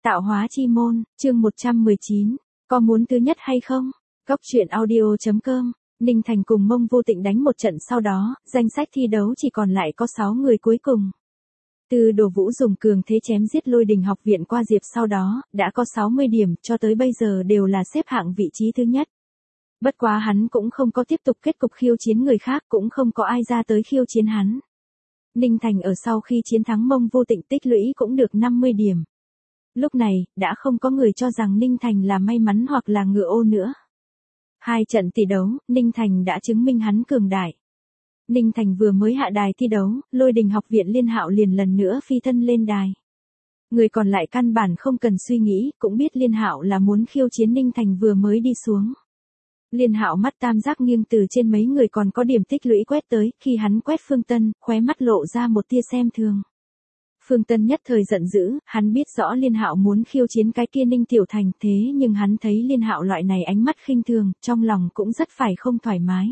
Tạo hóa chi môn, chương 119. Có muốn thứ nhất hay không? Góc truyện audio.com. Ninh Thành cùng Mông Vô Tịnh đánh một trận sau đó, danh sách thi đấu chỉ còn lại có 6 người cuối cùng. Từ Đồ Vũ dùng cường thế chém giết Lôi Đình học viện qua Diệp sau đó, đã có 60 điểm, cho tới bây giờ đều là xếp hạng vị trí thứ nhất. Bất quá hắn cũng không có tiếp tục kết cục khiêu chiến người khác, cũng không có ai ra tới khiêu chiến hắn. Ninh Thành ở sau khi chiến thắng Mông Vô Tịnh tích lũy cũng được 50 điểm. Lúc này, đã không có người cho rằng Ninh Thành là may mắn hoặc là ngựa ô nữa. 2 trận tỷ đấu, Ninh Thành đã chứng minh hắn cường đại. Ninh Thành vừa mới hạ đài thi đấu, Lôi Đình học viện Liên Hạo liền lần nữa phi thân lên đài. Người còn lại căn bản không cần suy nghĩ, cũng biết Liên Hạo là muốn khiêu chiến Ninh Thành vừa mới đi xuống. Liên Hạo mắt tam giác nghiêng từ trên mấy người còn có điểm tích lũy quét tới, khi hắn quét Phương Tân, khóe mắt lộ ra một tia xem thường. Phương Tân nhất thời giận dữ, hắn biết rõ Liên Hạo muốn khiêu chiến cái kia Ninh Tiểu Thành, thế nhưng hắn thấy Liên Hạo loại này ánh mắt khinh thường, trong lòng cũng rất phải không thoải mái.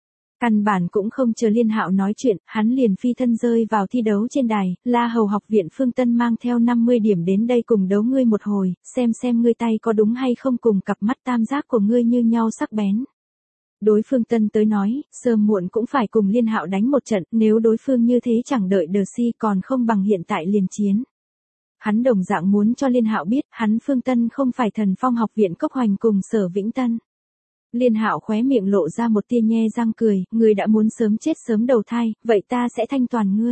Căn bản cũng không chờ Liên Hạo nói chuyện, hắn liền phi thân rơi vào thi đấu trên đài, La Hầu học viện Phương Tân mang theo 50 điểm đến đây cùng đấu ngươi một hồi, xem ngươi tay có đúng hay không cùng cặp mắt tam giác của ngươi như nhau sắc bén. Đối Phương Tân tới nói, sớm muộn cũng phải cùng Liên Hạo đánh một trận, nếu đối phương như thế chẳng đợi đờ si còn không bằng hiện tại liền chiến. Hắn đồng dạng muốn cho Liên Hạo biết, hắn Phương Tân không phải Thần Phong học viện Cốc Hoành cùng Sở Vĩnh Tân. Liên Hạo khóe miệng lộ ra một tia nhe răng cười, ngươi đã muốn sớm chết sớm đầu thai, vậy ta sẽ thanh toàn ngươi.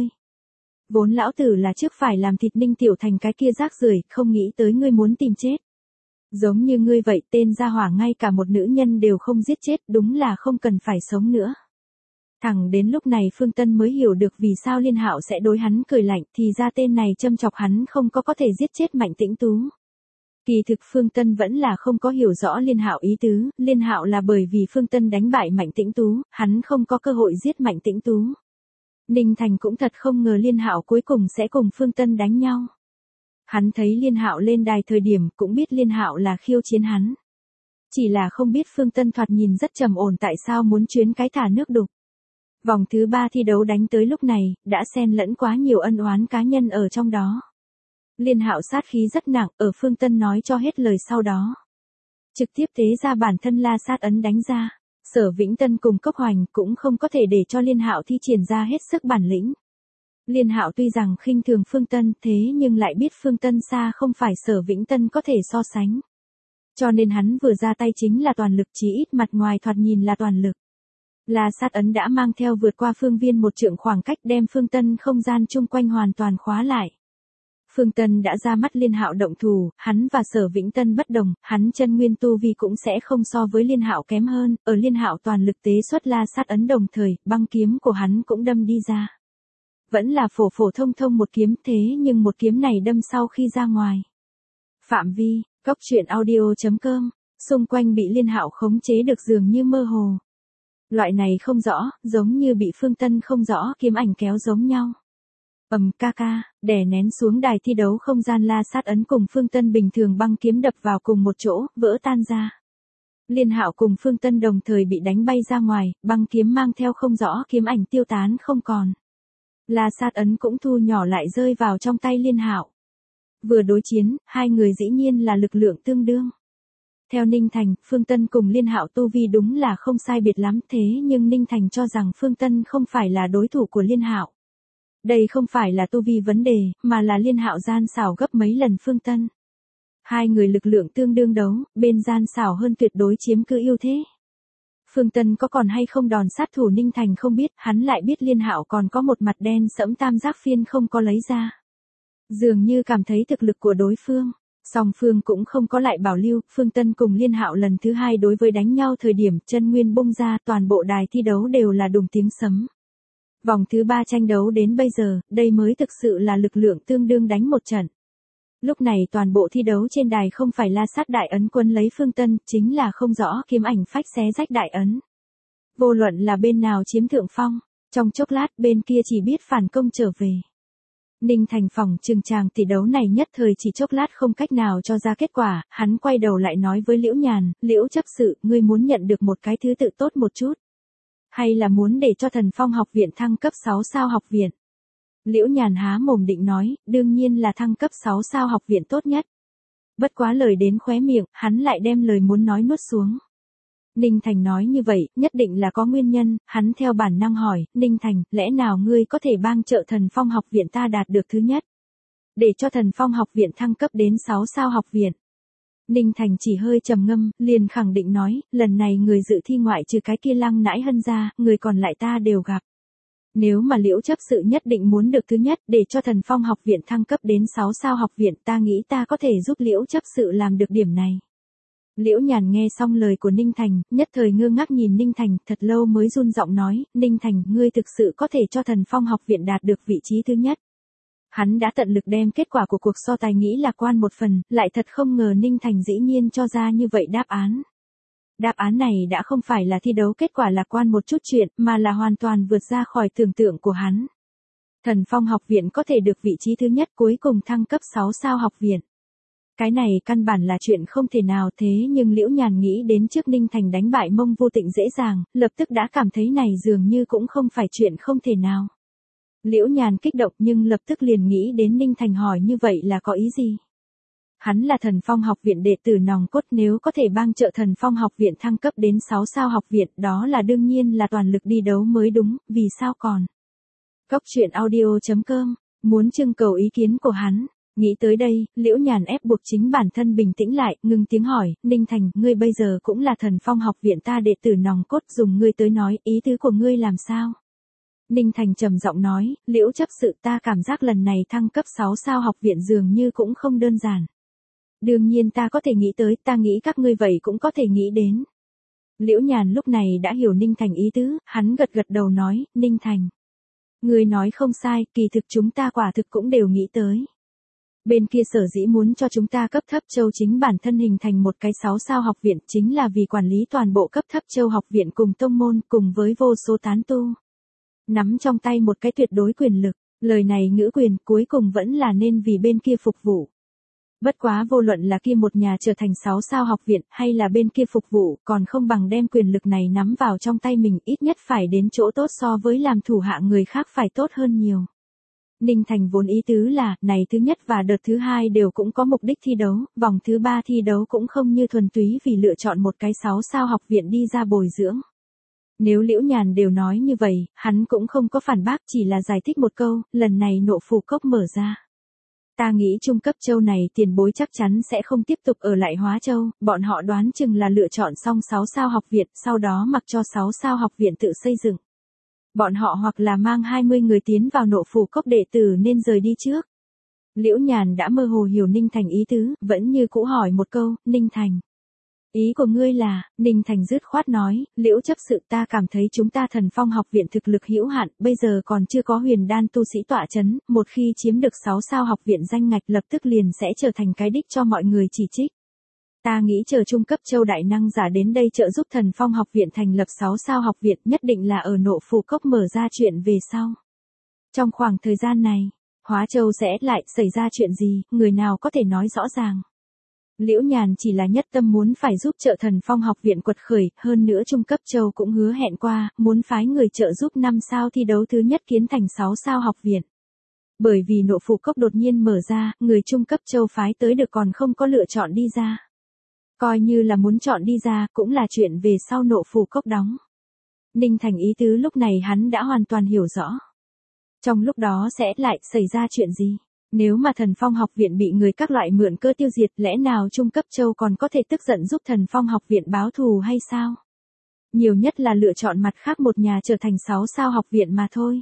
Vốn lão tử là trước phải làm thịt Ninh Tiểu Thành cái kia rác rưởi, không nghĩ tới ngươi muốn tìm chết. Giống như ngươi vậy, tên gia hỏa ngay cả một nữ nhân đều không giết chết, đúng là không cần phải sống nữa. Thẳng đến lúc này Phương Tân mới hiểu được vì sao Liên Hạo sẽ đối hắn cười lạnh, thì ra tên này châm chọc hắn không có thể giết chết Mạnh Tĩnh Tú. Kỳ thực Phương Tân vẫn là không có hiểu rõ Liên Hạo ý tứ, Liên Hạo là bởi vì Phương Tân đánh bại Mạnh Tĩnh Tú, hắn không có cơ hội giết Mạnh Tĩnh Tú. Ninh Thành cũng thật không ngờ Liên Hạo cuối cùng sẽ cùng Phương Tân đánh nhau. Hắn thấy Liên Hạo lên đài thời điểm cũng biết Liên Hạo là khiêu chiến hắn. Chỉ là không biết Phương Tân thoạt nhìn rất trầm ổn tại sao muốn chuyến cái thả nước đục. Vòng thứ 3 thi đấu đánh tới lúc này, đã xen lẫn quá nhiều ân oán cá nhân ở trong đó. Liên Hạo sát khí rất nặng, ở Phương Tân nói cho hết lời sau đó. Trực tiếp tế ra bản thân la sát ấn đánh ra. Sở Vĩnh Tân cùng Cốc Hoành cũng không có thể để cho Liên Hạo thi triển ra hết sức bản lĩnh. Liên Hạo tuy rằng khinh thường Phương Tân thế nhưng lại biết Phương Tân xa không phải Sở Vĩnh Tân có thể so sánh. Cho nên hắn vừa ra tay chính là toàn lực, chí ít mặt ngoài thoạt nhìn là toàn lực. La sát ấn đã mang theo vượt qua phương viên một trượng khoảng cách đem Phương Tân không gian chung quanh hoàn toàn khóa lại. Phương Tân đã ra mắt Liên Hạo động thủ, hắn và Sở Vĩnh Tân bất đồng, hắn chân nguyên tu vi cũng sẽ không so với Liên Hạo kém hơn, ở Liên Hạo toàn lực tế xuất la sát ấn đồng thời, băng kiếm của hắn cũng đâm đi ra. Vẫn là phổ phổ thông thông một kiếm thế nhưng một kiếm này đâm sau khi ra ngoài. Phạm vi, góc truyện audio.com, xung quanh bị Liên Hạo khống chế được dường như mơ hồ. Loại này không rõ, giống như bị Phương Tân không rõ kiếm ảnh kéo giống nhau. Ca ca, đè nén xuống đài thi đấu không gian la sát ấn cùng Phương Tân bình thường băng kiếm đập vào cùng một chỗ, vỡ tan ra. Liên Hạo cùng Phương Tân đồng thời bị đánh bay ra ngoài, băng kiếm mang theo không rõ kiếm ảnh tiêu tán không còn. La sát ấn cũng thu nhỏ lại rơi vào trong tay Liên Hạo. Vừa đối chiến, hai người dĩ nhiên là lực lượng tương đương. Theo Ninh Thành, Phương Tân cùng Liên Hạo tu vi đúng là không sai biệt lắm thế nhưng Ninh Thành cho rằng Phương Tân không phải là đối thủ của Liên Hạo. Đây không phải là tu vi vấn đề, mà là Liên Hạo gian xảo gấp mấy lần Phương Tân. Hai người lực lượng tương đương đấu, bên gian xảo hơn tuyệt đối chiếm cứ ưu thế. Phương Tân có còn hay không đòn sát thủ Ninh Thành không biết, hắn lại biết Liên Hạo còn có một mặt đen sẫm tam giác phiên không có lấy ra. Dường như cảm thấy thực lực của đối phương, song phương cũng không có lại bảo lưu, Phương Tân cùng Liên Hạo lần thứ 2 đối với đánh nhau thời điểm chân nguyên bung ra toàn bộ đài thi đấu đều là đùng tiếng sấm. Vòng thứ 3 tranh đấu đến bây giờ, đây mới thực sự là lực lượng tương đương đánh một trận. Lúc này toàn bộ thi đấu trên đài không phải la sát đại ấn quân lấy Phương Tân, chính là không rõ kiếm ảnh phách xé rách đại ấn. Vô luận là bên nào chiếm thượng phong, trong chốc lát bên kia chỉ biết phản công trở về. Ninh Thành phòng trừng tràng tỷ đấu này nhất thời chỉ chốc lát không cách nào cho ra kết quả, hắn quay đầu lại nói với Liễu Nhàn, Liễu chấp sự, ngươi muốn nhận được một cái thứ tự tốt một chút. Hay là muốn để cho Thần Phong học viện thăng cấp 6 sao học viện? Liễu Nhàn há mồm định nói, đương nhiên là thăng cấp 6 sao học viện tốt nhất. Bất quá lời đến khóe miệng, hắn lại đem lời muốn nói nuốt xuống. Ninh Thành nói như vậy, nhất định là có nguyên nhân, hắn theo bản năng hỏi, Ninh Thành, lẽ nào ngươi có thể bang trợ Thần Phong học viện ta đạt được thứ nhất? Để cho Thần Phong học viện thăng cấp đến 6 sao học viện. Ninh Thành chỉ hơi trầm ngâm, liền khẳng định nói, lần này người dự thi ngoại trừ cái kia Lăng Nãi Hân ra, người còn lại ta đều gặp. Nếu mà Liễu chấp sự nhất định muốn được thứ nhất để cho Thần Phong học viện thăng cấp đến 6 sao học viện, ta nghĩ ta có thể giúp Liễu chấp sự làm được điểm này. Liễu Nhàn nghe xong lời của Ninh Thành, nhất thời ngơ ngác nhìn Ninh Thành, thật lâu mới run giọng nói, Ninh Thành, ngươi thực sự có thể cho Thần Phong học viện đạt được vị trí thứ nhất. Hắn đã tận lực đem kết quả của cuộc so tài nghĩ lạc quan một phần, lại thật không ngờ Ninh Thành dĩ nhiên cho ra như vậy đáp án. Đáp án này đã không phải là thi đấu kết quả lạc quan một chút chuyện, mà là hoàn toàn vượt ra khỏi tưởng tượng của hắn. Thần Phong học viện có thể được vị trí thứ nhất cuối cùng thăng cấp 6 sao học viện. Cái này căn bản là chuyện không thể nào, thế nhưng Liễu Nhàn nghĩ đến trước Ninh Thành đánh bại Mông Vô Tịnh dễ dàng, lập tức đã cảm thấy này dường như cũng không phải chuyện không thể nào. Liễu Nhàn kích động nhưng lập tức liền nghĩ đến Ninh Thành hỏi như vậy là có ý gì? Hắn là Thần Phong học viện đệ tử nòng cốt, nếu có thể bang trợ Thần Phong học viện thăng cấp đến 6 sao học viện, đó là đương nhiên là toàn lực đi đấu mới đúng, vì sao còn? Goctruyện audio.com, muốn trưng cầu ý kiến của hắn. Nghĩ tới đây, Liễu Nhàn ép buộc chính bản thân bình tĩnh lại, ngưng tiếng hỏi, Ninh Thành, ngươi bây giờ cũng là Thần Phong học viện ta đệ tử nòng cốt, dùng ngươi tới nói, ý tứ của ngươi làm sao? Ninh Thành trầm giọng nói, Liễu chấp sự, ta cảm giác lần này thăng cấp 6 sao học viện dường như cũng không đơn giản. Đương nhiên ta có thể nghĩ tới, ta nghĩ các ngươi vậy cũng có thể nghĩ đến. Liễu Nhàn lúc này đã hiểu Ninh Thành ý tứ, hắn gật gật đầu nói, Ninh Thành. Ngươi nói không sai, kỳ thực chúng ta quả thực cũng đều nghĩ tới. Bên kia sở dĩ muốn cho chúng ta cấp thấp châu chính bản thân hình thành một cái 6 sao học viện chính là vì quản lý toàn bộ cấp thấp châu học viện cùng tông môn cùng với vô số tán tu. Nắm trong tay một cái tuyệt đối quyền lực, lời này ngữ quyền cuối cùng vẫn là nên vì bên kia phục vụ. Bất quá vô luận là kia một nhà trở thành 6 sao học viện hay là bên kia phục vụ còn không bằng đem quyền lực này nắm vào trong tay mình, ít nhất phải đến chỗ tốt so với làm thủ hạ người khác phải tốt hơn nhiều. Ninh Thành vốn ý tứ là, này thứ nhất và đợt thứ hai đều cũng có mục đích thi đấu, vòng thứ ba thi đấu cũng không như thuần túy vì lựa chọn một cái 6 sao học viện đi ra bồi dưỡng. Nếu Liễu Nhàn đều nói như vậy, hắn cũng không có phản bác, chỉ là giải thích một câu, lần này nộ phù cốc mở ra. Ta nghĩ trung cấp châu này tiền bối chắc chắn sẽ không tiếp tục ở lại Hóa Châu, bọn họ đoán chừng là lựa chọn xong 6 sao học viện, sau đó mặc cho 6 sao học viện tự xây dựng. Bọn họ hoặc là mang 20 người tiến vào nộ phù cốc đệ tử nên rời đi trước. Liễu Nhàn đã mơ hồ hiểu Ninh Thành ý tứ, vẫn như cũ hỏi một câu, Ninh Thành. Ý của ngươi là, Ninh Thành dứt khoát nói, Liễu chấp sự, ta cảm thấy chúng ta Thần Phong học viện thực lực hữu hạn, bây giờ còn chưa có huyền đan tu sĩ tọa chấn, một khi chiếm được 6 sao học viện danh ngạch lập tức liền sẽ trở thành cái đích cho mọi người chỉ trích. Ta nghĩ chờ trung cấp châu đại năng giả đến đây trợ giúp Thần Phong học viện thành lập 6 sao học viện, nhất định là ở nộ phù cốc mở ra chuyện về sau. Trong khoảng thời gian này, Hóa Châu sẽ lại xảy ra chuyện gì, người nào có thể nói rõ ràng. Liễu Nhàn chỉ là nhất tâm muốn phải giúp trợ Thần Phong học viện quật khởi, hơn nữa trung cấp châu cũng hứa hẹn qua, muốn phái người trợ giúp 5 sao thi đấu thứ nhất kiến thành 6 sao học viện. Bởi vì nộ phù cốc đột nhiên mở ra, người trung cấp châu phái tới được còn không có lựa chọn đi ra. Coi như là muốn chọn đi ra, cũng là chuyện về sau nộ phù cốc đóng. Ninh Thành ý tứ lúc này hắn đã hoàn toàn hiểu rõ. Trong lúc đó sẽ lại xảy ra chuyện gì? Nếu mà Thần Phong học viện bị người các loại mượn cơ tiêu diệt, lẽ nào trung cấp châu còn có thể tức giận giúp Thần Phong học viện báo thù hay sao? Nhiều nhất là lựa chọn mặt khác một nhà trở thành 6 sao học viện mà thôi.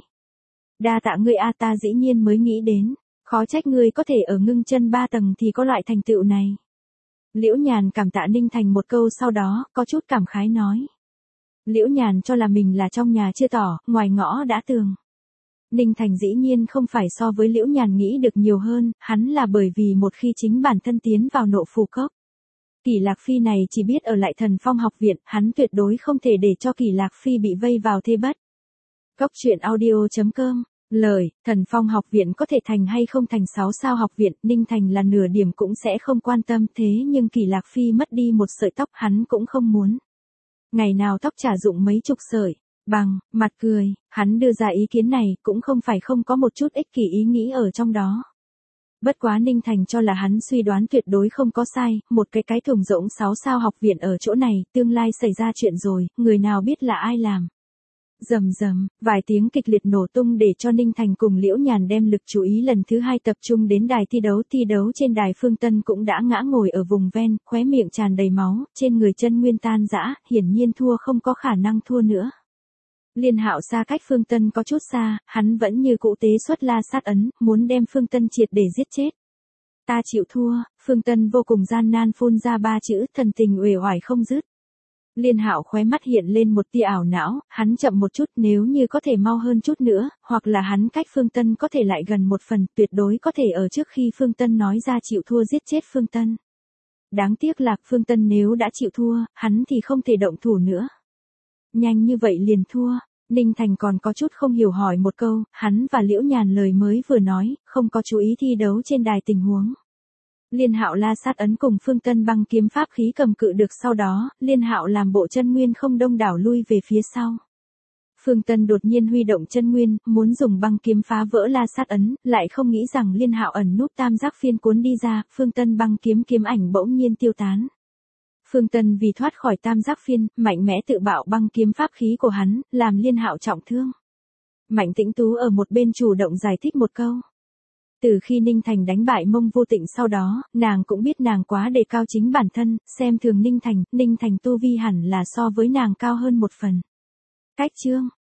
Đa tạ ngươi a, ta dĩ nhiên mới nghĩ đến, khó trách ngươi có thể ở ngưng chân 3 tầng thì có loại thành tựu này. Liễu Nhàn cảm tạ Ninh Thành một câu, sau đó có chút cảm khái nói. Liễu Nhàn cho là mình là trong nhà chưa tỏ, ngoài ngõ đã tường. Ninh Thành dĩ nhiên không phải so với Liễu Nhàn nghĩ được nhiều hơn, hắn là bởi vì một khi chính bản thân tiến vào nộ phù cốc. Kỷ Lạc Phi này chỉ biết ở lại Thần Phong học viện, hắn tuyệt đối không thể để cho Kỷ Lạc Phi bị vây vào thế bất. Goctruyện audio.com, lời, Thần Phong học viện có thể thành hay không thành 6 sao học viện, Ninh Thành là nửa điểm cũng sẽ không quan tâm, thế nhưng Kỷ Lạc Phi mất đi một sợi tóc hắn cũng không muốn. Ngày nào tóc trả dụng mấy chục sợi. Bằng, mặt cười, hắn đưa ra ý kiến này cũng không phải không có một chút ích kỷ ý nghĩ ở trong đó. Bất quá Ninh Thành cho là hắn suy đoán tuyệt đối không có sai, một cái thùng rỗng 6 sao học viện ở chỗ này, tương lai xảy ra chuyện rồi, người nào biết là ai làm. Rầm rầm, vài tiếng kịch liệt nổ tung để cho Ninh Thành cùng Liễu Nhàn đem lực chú ý lần thứ hai tập trung đến đài thi đấu trên đài Phương Tân cũng đã ngã ngồi ở vùng ven, khóe miệng tràn đầy máu, trên người chân nguyên tan rã, hiển nhiên thua không có khả năng thua nữa. Liên Hạo xa cách Phương Tân có chút xa, hắn vẫn như cũ tế xuất la sát ấn, muốn đem Phương Tân triệt để giết chết. Ta chịu thua, Phương Tân vô cùng gian nan phun ra 3 chữ, thần tình uể oải không dứt. Liên Hạo khóe mắt hiện lên một tia ảo não, hắn chậm một chút, nếu như có thể mau hơn chút nữa, hoặc là hắn cách Phương Tân có thể lại gần một phần, tuyệt đối có thể ở trước khi Phương Tân nói ra chịu thua giết chết Phương Tân. Đáng tiếc là Phương Tân nếu đã chịu thua, hắn thì không thể động thủ nữa. Nhanh như vậy liền thua, Ninh Thành còn có chút không hiểu hỏi một câu, hắn và Liễu Nhàn lời mới vừa nói, không có chú ý thi đấu trên đài tình huống. Liên Hạo la sát ấn cùng Phương Tân băng kiếm pháp khí cầm cự được sau đó, Liên Hạo làm bộ chân nguyên không đông đảo lui về phía sau. Phương Tân đột nhiên huy động chân nguyên, muốn dùng băng kiếm phá vỡ la sát ấn, lại không nghĩ rằng Liên Hạo ẩn núp tam giác phiên cuốn đi ra, Phương Tân băng kiếm ảnh bỗng nhiên tiêu tán. Phương Tân vì thoát khỏi tam giác phiên, mạnh mẽ tự bạo băng kiếm pháp khí của hắn, làm Liên Hạo trọng thương. Mạnh Tĩnh Tú ở một bên chủ động giải thích một câu. Từ khi Ninh Thành đánh bại Mông Vô Tịnh sau đó, nàng cũng biết nàng quá đề cao chính bản thân, xem thường Ninh Thành tu vi hẳn là so với nàng cao hơn một phần. Cách chương